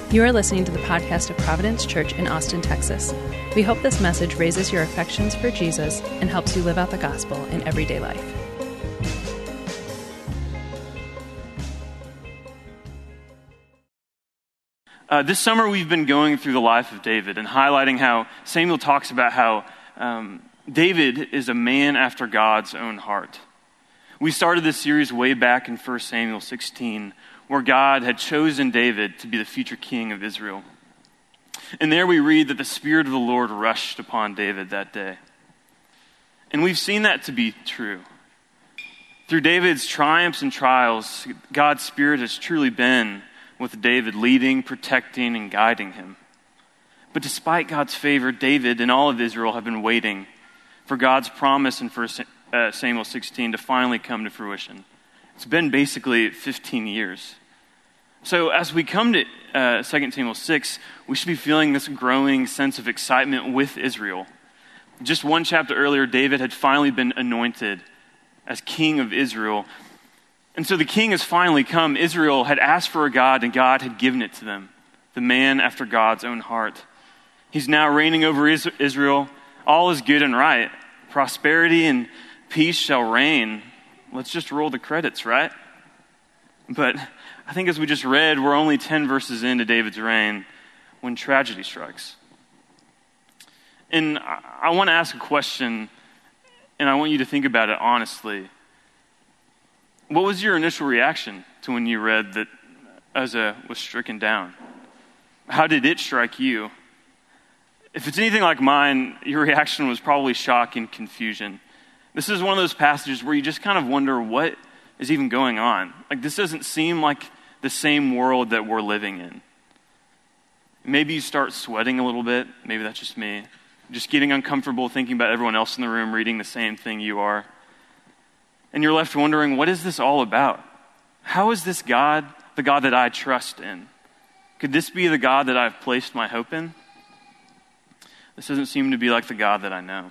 You are listening to the podcast of Providence Church in Austin, Texas. We hope this message raises your affections for Jesus and helps you live out the gospel in everyday life. This summer we've been going through the life of David and highlighting how Samuel talks about how David is a man after God's own heart. We started this series way back in 1 Samuel 16, where God had chosen David to be the future king of Israel. And there we read that the Spirit of the Lord rushed upon David that day. And we've seen that to be true. Through David's triumphs and trials, God's Spirit has truly been with David, leading, protecting, and guiding him. But despite God's favor, David and all of Israel have been waiting for God's promise in 1 Samuel 16 to finally come to fruition. It's been basically 15 years. So as we come to 2 Samuel 6, we should be feeling this growing sense of excitement with Israel. Just one chapter earlier, David had finally been anointed as king of Israel. And so the king has finally come. Israel had asked for a God, and God had given it to them, the man after God's own heart. He's now reigning over Israel. All is good and right. Prosperity and peace shall reign. Let's just roll the credits, right? But I think as we just read, we're only 10 verses into David's reign when tragedy strikes. And I want to ask a question, and I want you to think about it honestly. What was your initial reaction to when you read that Uzzah was stricken down? How did it strike you? If it's anything like mine, your reaction was probably shock and confusion. This is one of those passages where you just kind of wonder what is even going on. Like, this doesn't seem like the same world that we're living in. Maybe you start sweating a little bit. Maybe that's just me. Just getting uncomfortable thinking about everyone else in the room reading the same thing you are. And you're left wondering, what is this all about? How is this God the God that I trust in? Could this be the God that I've placed my hope in? This doesn't seem to be like the God that I know.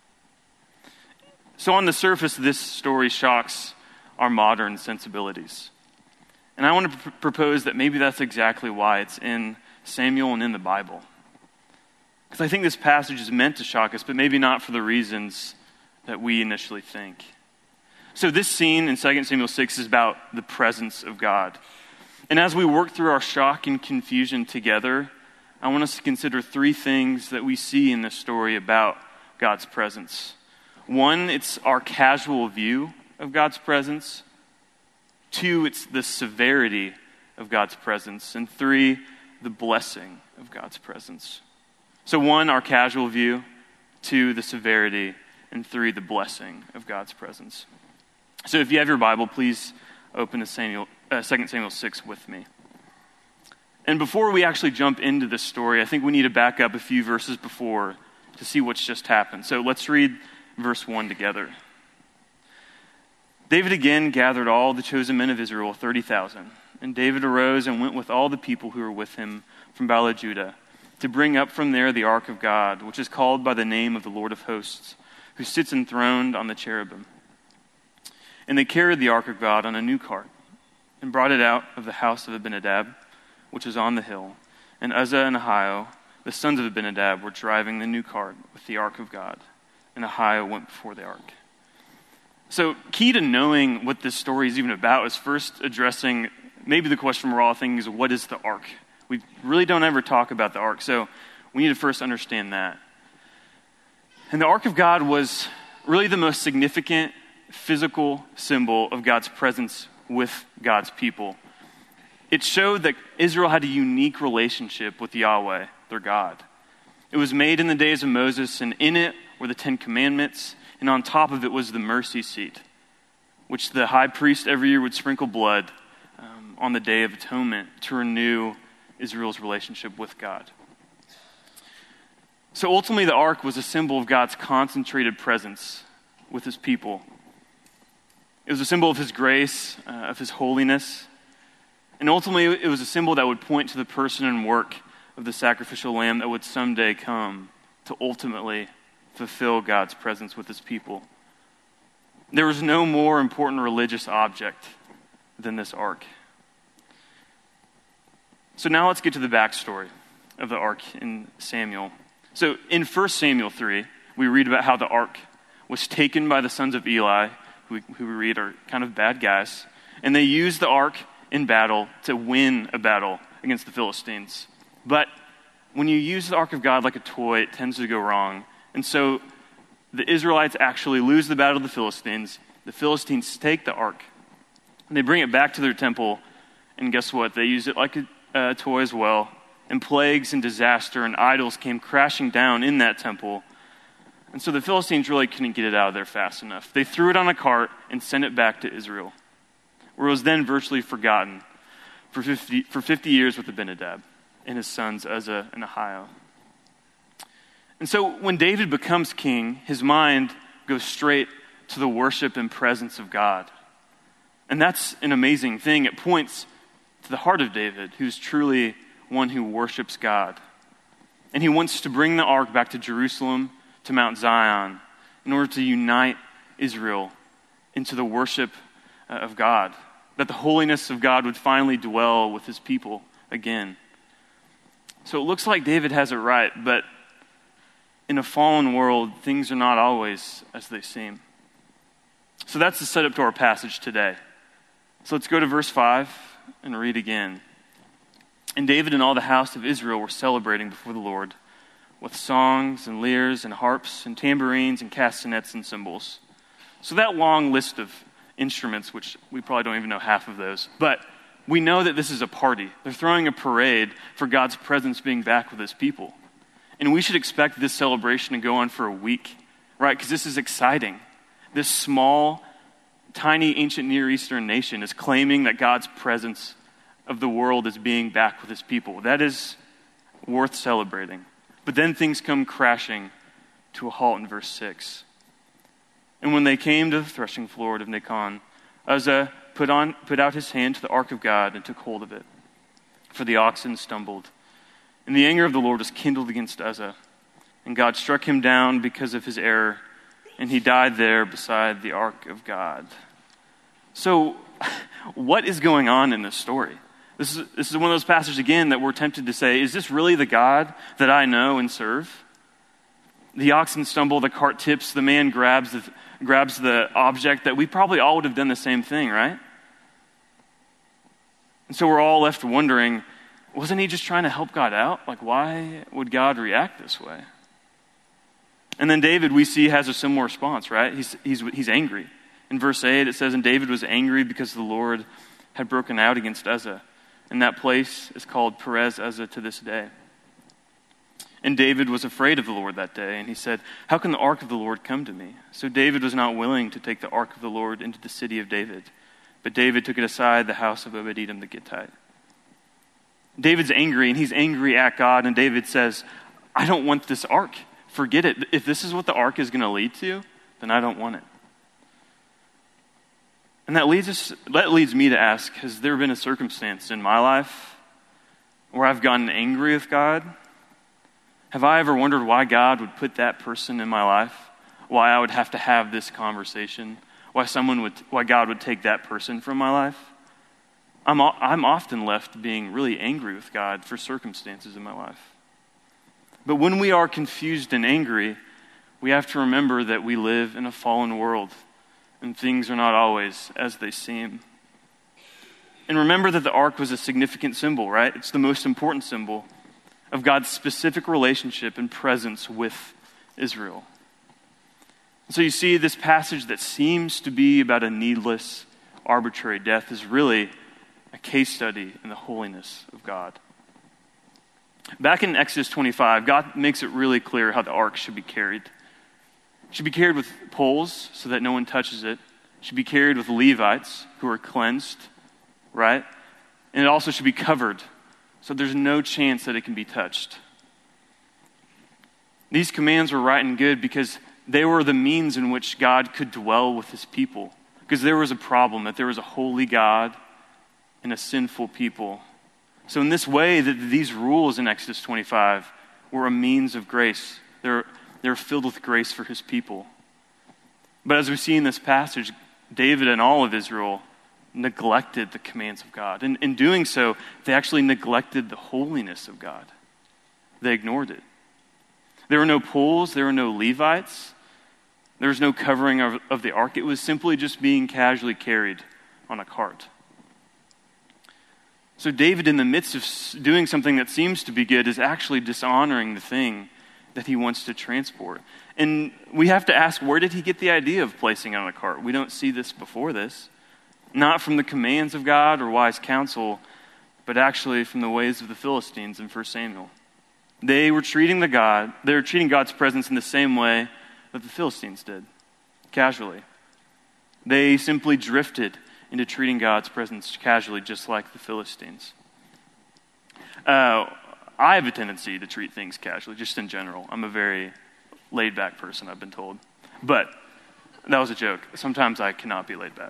So on the surface, this story shocks our modern sensibilities. And I want to propose that maybe that's exactly why it's in Samuel and in the Bible. Because I think this passage is meant to shock us, but maybe not for the reasons that we initially think. So this scene in 2 Samuel 6 is about the presence of God. And as we work through our shock and confusion together, I want us to consider three things that we see in this story about God's presence. One, it's our casual view of God's presence. Two, it's the severity of God's presence. And three, the blessing of God's presence. So one, our casual view. Two, the severity. And three, the blessing of God's presence. So if you have your Bible, please open to 2 Samuel 6 with me. And before we actually jump into this story, I think we need to back up a few verses before to see what's just happened. So let's read verse 1 together. David again gathered all the chosen men of Israel, 30,000. And David arose and went with all the people who were with him from Baale-Judah to bring up from there the ark of God, which is called by the name of the Lord of hosts, who sits enthroned on the cherubim. And they carried the ark of God on a new cart and brought it out of the house of Abinadab, which was on the hill. And Uzzah and Ahio, the sons of Abinadab, were driving the new cart with the ark of God. And Ahio went before the ark. So key to knowing what this story is even about is first addressing maybe the question we're all thinking is, what is the ark? We really don't ever talk about the ark, so we need to first understand that. And the ark of God was really the most significant physical symbol of God's presence with God's people. It showed that Israel had a unique relationship with Yahweh, their God. It was made in the days of Moses, and in it were the 10 Commandments, and on top of it was the mercy seat, which the high priest every year would sprinkle blood on the Day of Atonement to renew Israel's relationship with God. So ultimately, the ark was a symbol of God's concentrated presence with his people. It was a symbol of his grace, of his holiness. And ultimately, it was a symbol that would point to the person and work of the sacrificial lamb that would someday come to ultimately fulfill God's presence with his people. There was no more important religious object than this ark. So now let's get to the backstory of the ark in Samuel. So in 1 Samuel 3, we read about how the ark was taken by the sons of Eli, who we read are kind of bad guys, and they used the ark in battle to win a battle against the Philistines. But when you use the ark of God like a toy, it tends to go wrong. And so the Israelites actually lose the battle of the Philistines. The Philistines take the ark, and they bring it back to their temple, and guess what? They use it like a toy as well. And plagues and disaster and idols came crashing down in that temple. And so the Philistines really couldn't get it out of there fast enough. They threw it on a cart and sent it back to Israel, where it was then virtually forgotten for 50 years with Abinadab and his sons Uzzah and Ahio. And so when David becomes king, his mind goes straight to the worship and presence of God. And that's an amazing thing. It points to the heart of David, who's truly one who worships God. And he wants to bring the ark back to Jerusalem, to Mount Zion, in order to unite Israel into the worship of God, that the holiness of God would finally dwell with his people again. So it looks like David has it right, but in a fallen world, things are not always as they seem. So that's the setup to our passage today. So let's go to verse 5 and read again. And David and all the house of Israel were celebrating before the Lord with songs and lyres and harps and tambourines and castanets and cymbals. So that long list of instruments, which we probably don't even know half of those, but we know that this is a party. They're throwing a parade for God's presence being back with his people. And we should expect this celebration to go on for a week, right? Because this is exciting. This small, tiny, ancient Near Eastern nation is claiming that God's presence of the world is being back with his people. That is worth celebrating. But then things come crashing to a halt in verse 6. And when they came to the threshing floor of Nacon, Uzzah put out his hand to the ark of God and took hold of it, for the oxen stumbled. And the anger of the Lord was kindled against Uzzah, and God struck him down because of his error, and he died there beside the ark of God. So, what is going on in this story? This is one of those passages, again, that we're tempted to say, is this really the God that I know and serve? The oxen stumble, the cart tips, the man grabs the object, that we probably all would have done the same thing, right? And so we're all left wondering, wasn't he just trying to help God out? Like, why would God react this way? And then David, we see, has a similar response, right? He's angry. In verse 8, it says, and David was angry because the Lord had broken out against Uzzah. And that place is called Perez Uzzah to this day. And David was afraid of the Lord that day, and he said, how can the ark of the Lord come to me? So David was not willing to take the ark of the Lord into the city of David, but David took it aside the house of Obed-Edom the Gittite. David's angry, and he's angry at God, and David says, I don't want this ark. Forget it. If this is what the ark is going to lead to, then I don't want it. And that leads me to ask, has there been a circumstance in my life where I've gotten angry with God? Have I ever wondered why God would put that person in my life? Why I would have to have this conversation? Why God would take that person from my life? I'm often left being really angry with God for circumstances in my life. But when we are confused and angry, we have to remember that we live in a fallen world and things are not always as they seem. And remember that the ark was a significant symbol, right? It's the most important symbol of God's specific relationship and presence with Israel. So you see, this passage that seems to be about a needless, arbitrary death is really a case study in the holiness of God. Back in Exodus 25, God makes it really clear how the ark should be carried. It should be carried with poles so that no one touches it. It should be carried with Levites who are cleansed, right? And it also should be covered so there's no chance that it can be touched. These commands were right and good because they were the means in which God could dwell with his people. Because there was a problem, that there was a holy God and a sinful people. So in this way, that these rules in Exodus 25 were a means of grace. They're filled with grace for his people. But as we see in this passage, David and all of Israel neglected the commands of God. And in doing so, they actually neglected the holiness of God. They ignored it. There were no poles, there were no Levites, there was no covering of the ark. It was simply just being casually carried on a cart. So David, in the midst of doing something that seems to be good, is actually dishonoring the thing that he wants to transport. And we have to ask, where did he get the idea of placing it on a cart? We don't see this before this. Not from the commands of God or wise counsel, but actually from the ways of the Philistines in 1 Samuel. They were treating God's presence in the same way that the Philistines did, casually. They simply drifted into treating God's presence casually, just like the Philistines. I have a tendency to treat things casually, just in general. I'm a very laid-back person, I've been told. But that was a joke. Sometimes I cannot be laid back.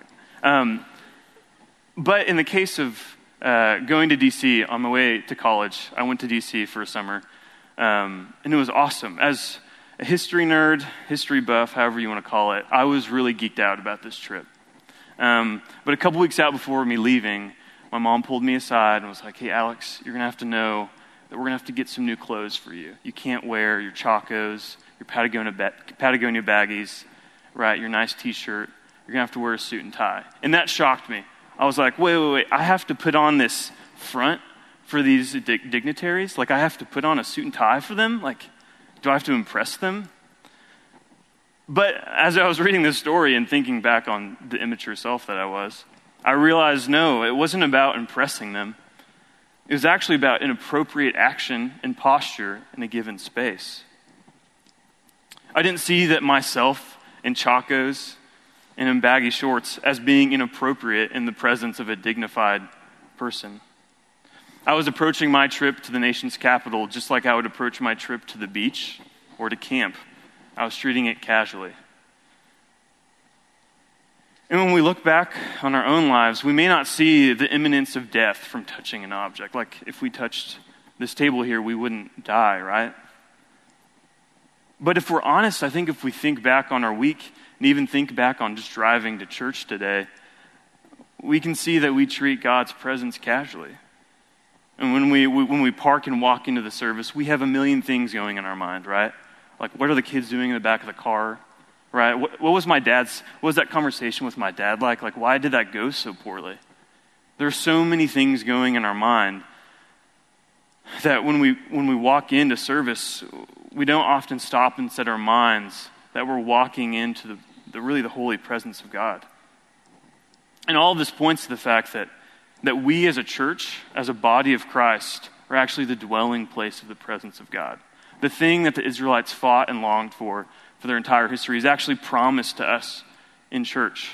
But in the case of going to D.C. on my way to college, I went to D.C. for a summer, and it was awesome. As a history nerd, history buff, however you want to call it, I was really geeked out about this trip. But a couple weeks out before me leaving, my mom pulled me aside and was like, "Hey, Alex, you're going to have to know that we're going to have to get some new clothes for you. You can't wear your Chacos, your Patagonia baggies, right, your nice t-shirt. You're going to have to wear a suit and tie." And that shocked me. I was like, wait, I have to put on this front for these dignitaries? Like, I have to put on a suit and tie for them? Like, do I have to impress them? But as I was reading this story and thinking back on the immature self that I was, I realized, no, it wasn't about impressing them. It was actually about an appropriate action and posture in a given space. I didn't see that myself in Chacos and in baggy shorts as being inappropriate in the presence of a dignified person. I was approaching my trip to the nation's capital just like I would approach my trip to the beach or to camp. I was treating it casually. And when we look back on our own lives, we may not see the imminence of death from touching an object. Like if we touched this table here, we wouldn't die, right? But if we're honest, I think if we think back on our week and even think back on just driving to church today, we can see that we treat God's presence casually. And when we park and walk into the service, we have a million things going in our mind, right? Like, what are the kids doing in the back of the car, right? What was that conversation with my dad like? Like, why did that go so poorly? There are so many things going in our mind that when we walk into service, we don't often stop and set our minds that we're walking into the holy presence of God. And all of this points to the fact that we as a church, as a body of Christ, are actually the dwelling place of the presence of God. The thing that the Israelites fought and longed for their entire history is actually promised to us in church.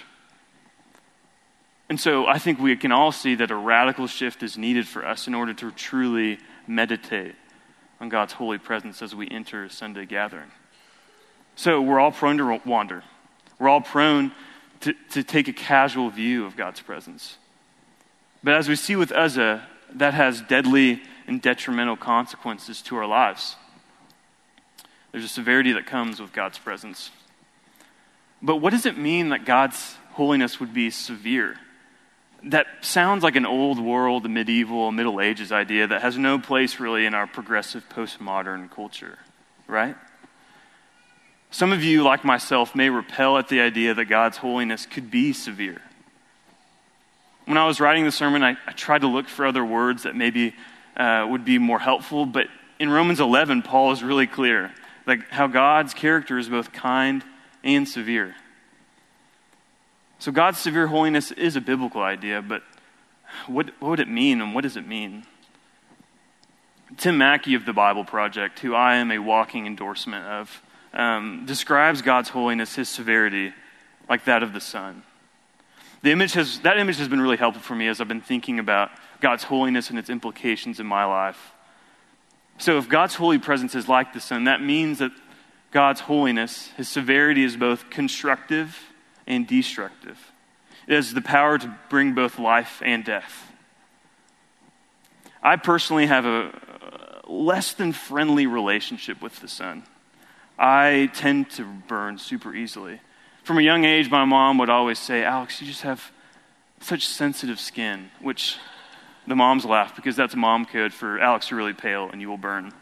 And so I think we can all see that a radical shift is needed for us in order to truly meditate on God's holy presence as we enter a Sunday gathering. So we're all prone to wander. We're all prone to take a casual view of God's presence. But as we see with Uzzah, that has deadly and detrimental consequences to our lives. There's a severity that comes with God's presence. But what does it mean that God's holiness would be severe? That sounds like an old world, medieval, Middle Ages idea that has no place really in our progressive postmodern culture, right? Some of you, like myself, may repel at the idea that God's holiness could be severe. When I was writing the sermon, I tried to look for other words that maybe would be more helpful, but in Romans 11, Paul is really clear, like how God's character is both kind and severe. So God's severe holiness is a biblical idea, but what would it mean and what does it mean? Tim Mackey of the Bible Project, who I am a walking endorsement of, describes God's holiness, his severity, like that of the sun. That image has been really helpful for me as I've been thinking about God's holiness and its implications in my life. So if God's holy presence is like the sun, that means that God's holiness, his severity, is both constructive and destructive. It has the power to bring both life and death. I personally have a less than friendly relationship with the sun. I tend to burn super easily. From a young age, my mom would always say, "Alex, you just have such sensitive skin, which the moms laugh because that's mom code for Alex, you're really pale and you will burn.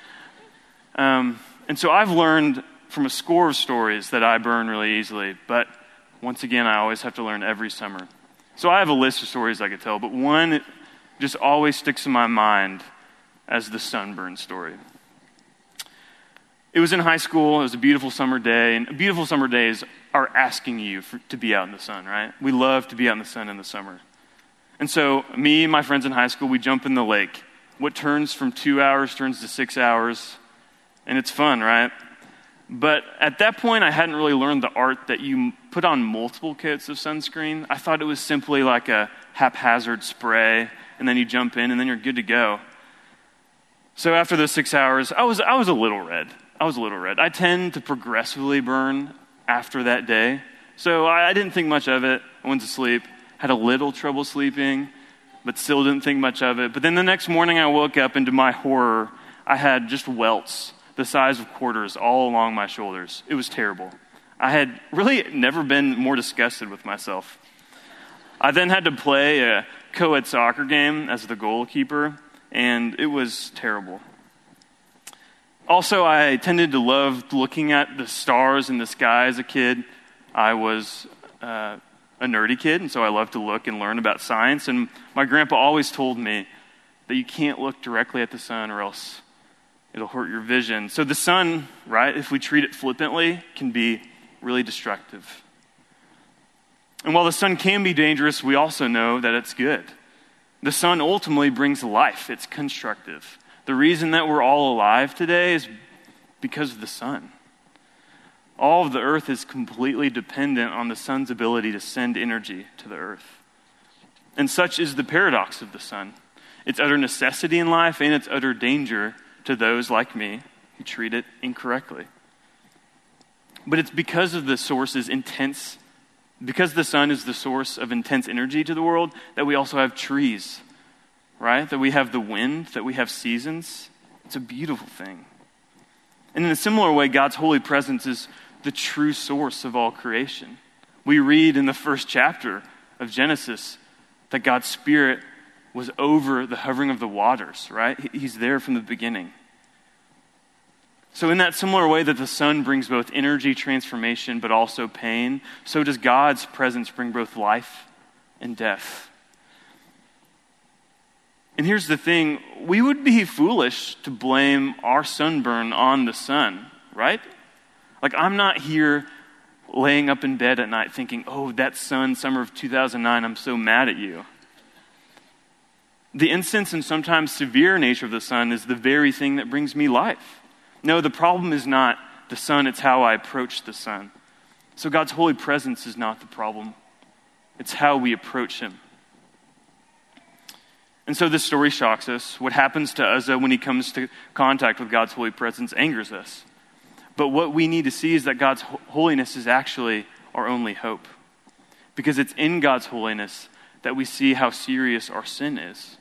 And so I've learned from a score of stories that I burn really easily, but once again, I always have to learn every summer. So I have a list of stories I could tell, but one just always sticks in my mind as the sunburn story. It was in high school. It was a beautiful summer day, and beautiful summer days are asking you to be out in the sun, right? We love to be out in the sun in the summer. And so me and my friends in high school, we jump in the lake. What turns from 2 hours turns to 6 hours, and it's fun, right? But at that point, I hadn't really learned the art that you put on multiple coats of sunscreen. I thought it was simply like a haphazard spray, and then you jump in, and then you're good to go. So after those 6 hours, I was a little red. I tend to progressively burn after that day. So I didn't think much of it. I went to sleep, had a little trouble sleeping, but still didn't think much of it. But then the next morning I woke up, and to my horror, I had just welts the size of quarters all along my shoulders. It was terrible. I had really never been more disgusted with myself. I then had to play a co-ed soccer game as the goalkeeper, and it was terrible. Also, I tended to love looking at the stars in the sky as a kid. I was a nerdy kid, and so I loved to look and learn about science. And my grandpa always told me that you can't look directly at the sun or else it'll hurt your vision. So the sun, right, if we treat it flippantly, can be really destructive. And while the sun can be dangerous, we also know that it's good. The sun ultimately brings life. It's constructive. The reason that we're all alive today is because of the sun. All of the earth is completely dependent on the sun's ability to send energy to the earth. And such is the paradox of the sun. Its utter necessity in life and its utter danger to those like me who treat it incorrectly. But it's because of the source's intense, because the sun is the source of intense energy to the world, that we also have trees, right? That we have the wind, that we have seasons. It's a beautiful thing. And in a similar way, God's holy presence is the true source of all creation. We read in the first chapter of Genesis that God's Spirit was over the hovering of the waters, right? He's there from the beginning. So in that similar way that the sun brings both energy, transformation, but also pain, so does God's presence bring both life and death. And here's the thing, we would be foolish to blame our sunburn on the sun, right? Like, I'm not here laying up in bed at night thinking, oh, that sun, summer of 2009, I'm so mad at you. The intense and sometimes severe nature of the sun is the very thing that brings me life. No, the problem is not the sun, it's how I approach the sun. So God's holy presence is not the problem. It's how we approach him. And so this story shocks us. What happens to Uzzah when he comes to contact with God's holy presence angers us. But what we need to see is that God's holiness is actually our only hope. Because it's in God's holiness that we see how serious our sin is.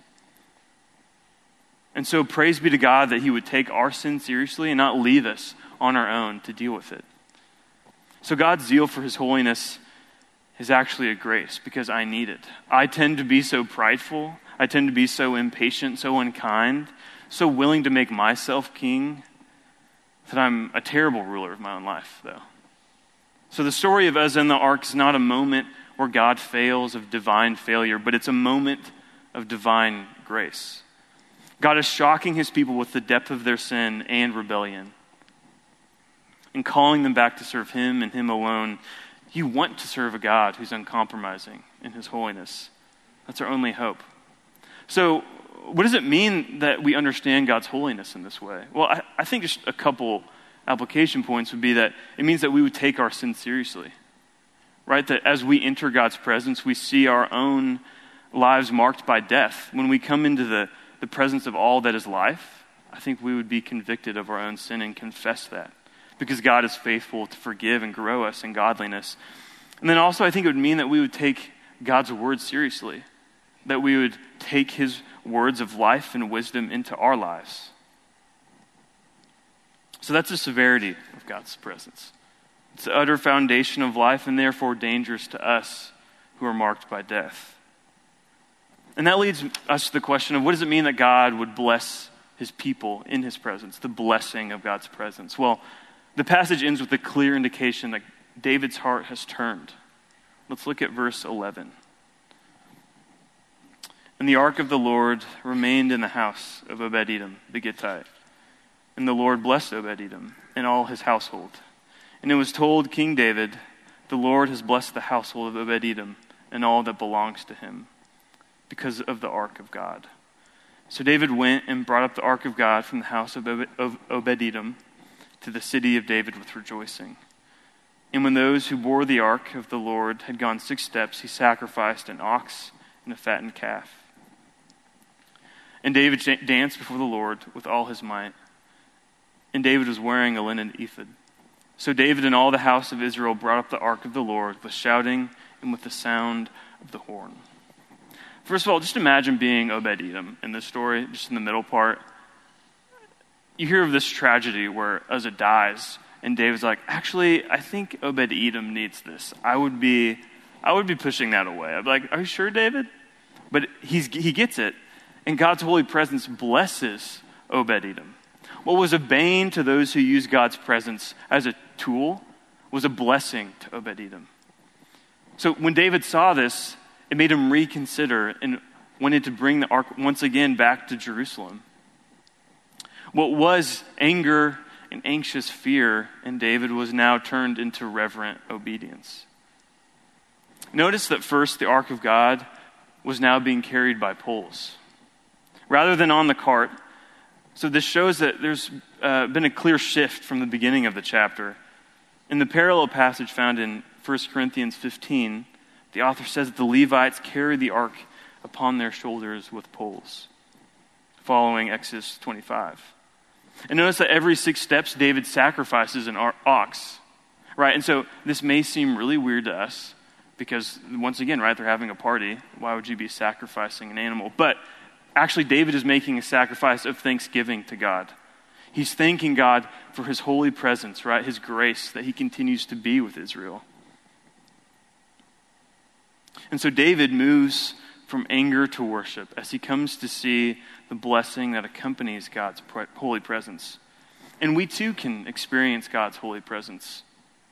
And so praise be to God that he would take our sin seriously and not leave us on our own to deal with it. So God's zeal for his holiness is actually a grace because I need it. I tend to be so prideful. I tend to be so impatient, so unkind, so willing to make myself king that I'm a terrible ruler of my own life, though. So the story of Uzzah and the ark is not a moment where God fails of divine failure, but it's a moment of divine grace. God is shocking his people with the depth of their sin and rebellion and calling them back to serve him and him alone. You want to serve a God who's uncompromising in his holiness. That's our only hope. So what does it mean that we understand God's holiness in this way? Well, I think just a couple application points would be that it means that we would take our sin seriously, right? That as we enter God's presence, we see our own lives marked by death. When we come into the presence of all that is life, I think we would be convicted of our own sin and confess that because God is faithful to forgive and grow us in godliness. And then also I think it would mean that we would take God's word seriously, that we would take his words of life and wisdom into our lives. So that's the severity of God's presence. It's the utter foundation of life and therefore dangerous to us who are marked by death. And that leads us to the question of what does it mean that God would bless his people in his presence, the blessing of God's presence? Well, the passage ends with a clear indication that David's heart has turned. Let's look at verse 11. And the ark of the Lord remained in the house of Obed-Edom the Gittite. And the Lord blessed Obed-Edom and all his household. And it was told King David, the Lord has blessed the household of Obed-Edom and all that belongs to him, because of the ark of God. So David went and brought up the ark of God from the house of Obed-Edom to the city of David with rejoicing. And when those who bore the ark of the Lord had gone 6 steps, he sacrificed an ox and a fattened calf. And David danced before the Lord with all his might. And David was wearing a linen ephod. So David and all the house of Israel brought up the ark of the Lord with shouting and with the sound of the horn. First of all, just imagine being Obed-Edom in this story, just in the middle part. You hear of this tragedy where Uzzah dies, and David's like, actually, I think Obed-Edom needs this. I would be pushing that away. I'd be like, are you sure, David? But he gets it, and God's holy presence blesses Obed-Edom. What was a bane to those who use God's presence as a tool was a blessing to Obed-Edom. So when David saw this, it made him reconsider and wanted to bring the ark once again back to Jerusalem. What was anger and anxious fear in David was now turned into reverent obedience. Notice that first the ark of God was now being carried by poles rather than on the cart. So this shows that there's been a clear shift from the beginning of the chapter. In the parallel passage found in 1 Corinthians 15, the author says that the Levites carry the ark upon their shoulders with poles, following Exodus 25. And notice that every 6 steps, David sacrifices an ox, right? And so this may seem really weird to us because, once again, right, they're having a party. Why would you be sacrificing an animal? But actually, David is making a sacrifice of thanksgiving to God. He's thanking God for his holy presence, right? His grace that he continues to be with Israel. And so David moves from anger to worship as he comes to see the blessing that accompanies God's holy presence. And we too can experience God's holy presence.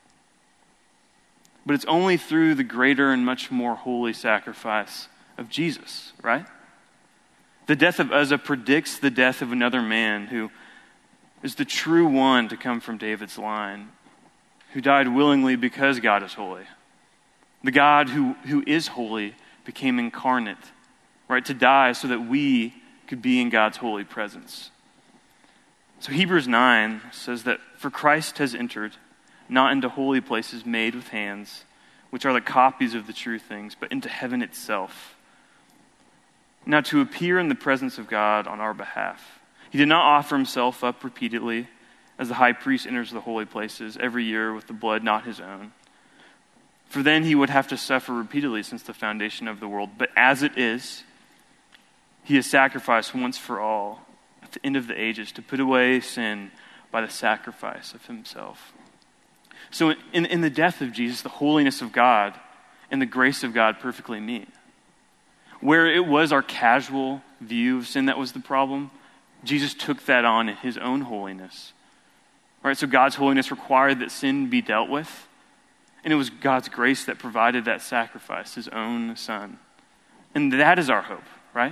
But it's only through the greater and much more holy sacrifice of Jesus, right? The death of Uzzah predicts the death of another man who is the true one to come from David's line, who died willingly because God is holy. The God who is holy became incarnate, right, to die so that we could be in God's holy presence. So Hebrews 9 says that, for Christ has entered, not into holy places made with hands, which are the copies of the true things, but into heaven itself. Now to appear in the presence of God on our behalf. He did not offer himself up repeatedly, as the high priest enters the holy places every year with the blood not his own. For then he would have to suffer repeatedly since the foundation of the world. But as it is, he has sacrificed once for all at the end of the ages to put away sin by the sacrifice of himself. So in the death of Jesus, the holiness of God and the grace of God perfectly meet. Where it was our casual view of sin that was the problem, Jesus took that on in his own holiness. Right? So God's holiness required that sin be dealt with. And it was God's grace that provided that sacrifice, his own son. And that is our hope, right?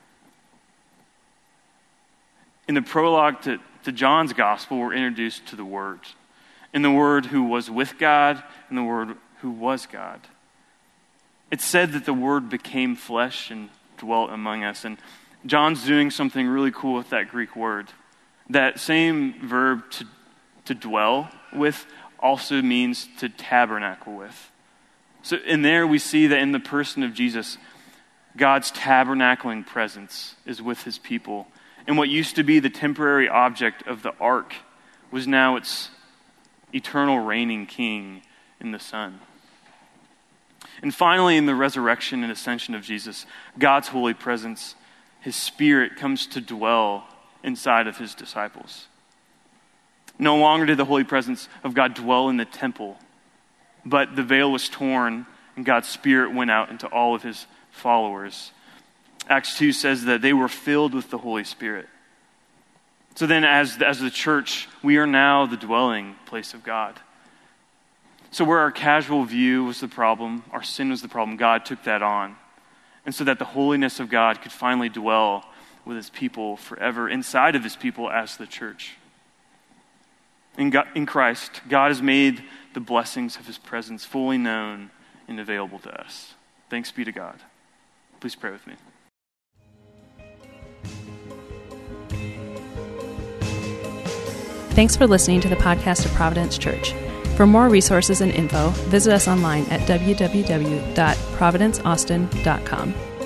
In the prologue to John's gospel, we're introduced to the Word. And the Word who was with God, and the Word who was God. It's said that the Word became flesh and dwelt among us. And John's doing something really cool with that Greek word. That same verb to dwell with also means to tabernacle with. So in there we see that in the person of Jesus, God's tabernacling presence is with his people. And what used to be the temporary object of the ark was now its eternal reigning king in the Son. And finally, in the resurrection and ascension of Jesus, God's holy presence, his Spirit comes to dwell inside of his disciples. No longer did the holy presence of God dwell in the temple, but the veil was torn and God's Spirit went out into all of his followers. Acts 2 says that they were filled with the Holy Spirit. So then as the church, we are now the dwelling place of God. So where our casual view was the problem, our sin was the problem, God took that on. And so that the holiness of God could finally dwell with his people forever, inside of his people as the church. In Christ, God has made the blessings of his presence fully known and available to us. Thanks be to God. Please pray with me. Thanks for listening to the podcast of Providence Church. For more resources and info, visit us online at www.providenceaustin.com.